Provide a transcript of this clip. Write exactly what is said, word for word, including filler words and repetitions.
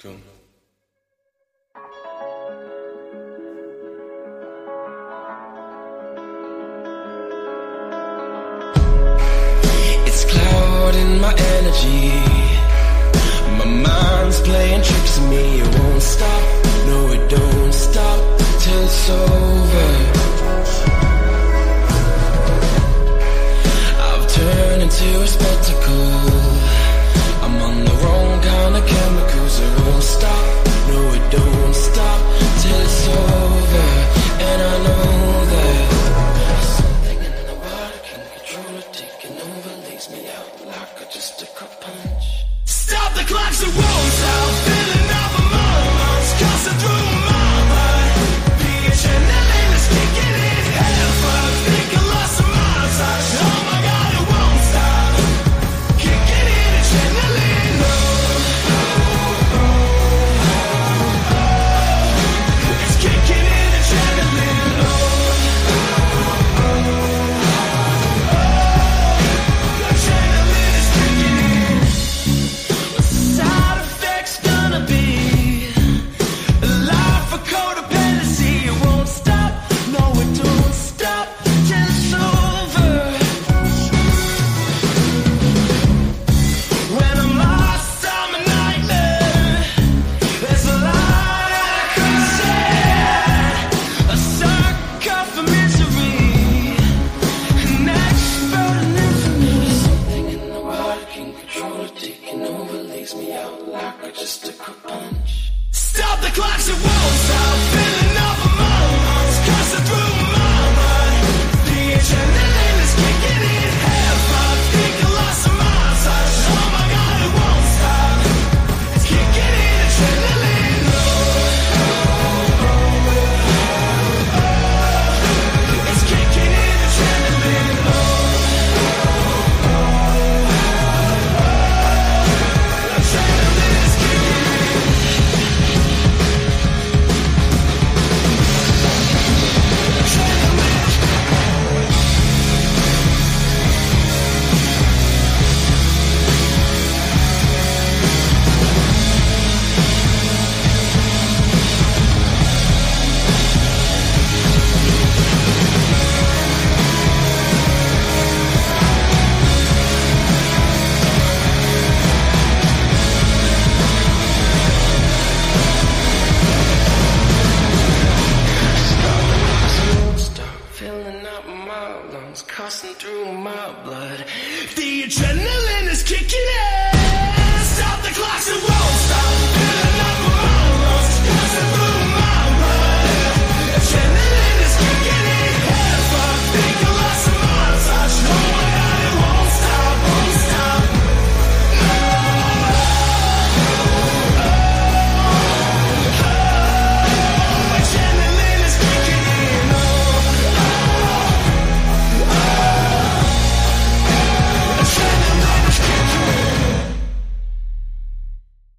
Go. It's clouding my energy. My mind's playing tricks on me. It won't stop, no it don't stop till it's over. I've turned into a spectacle. I'm on the wrong kind of chemicals. It won't stop, no it don't stop till it's over. And I know that there's something in the water can control it, taking over, leaves me out like I just took a punch. Stop the clocks, it won't stop, filling up my moments, coursing through my mind. The adrenaline is kicking in, head first, think I lost some mind touch. Oh my God, it won't stop, kicking in adrenaline. Oh, oh, oh, oh, oh. It's kicking in adrenaline. Oh, oh, oh, oh, oh. Adrenaline is kicking in. What's the side effects gonna be? A life for codependency. It won't stop, no it don't stop till it's over. When I'm lost, I'm a nightmare. There's a lot I could say. A sucker for misery, an expert in infamy. Something in the water can control it, taking over, leaves me out like I just took a punch. Stop the clocks, it won't stop,